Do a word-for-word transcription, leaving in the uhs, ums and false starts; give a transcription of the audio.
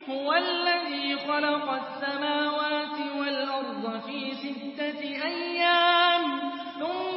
هُوَ الَّذِي خَلَقَ السَّمَاوَاتِ وَالْأَرْضَ فِي سِتَّةِ أَيَّامٍ ثُمَّ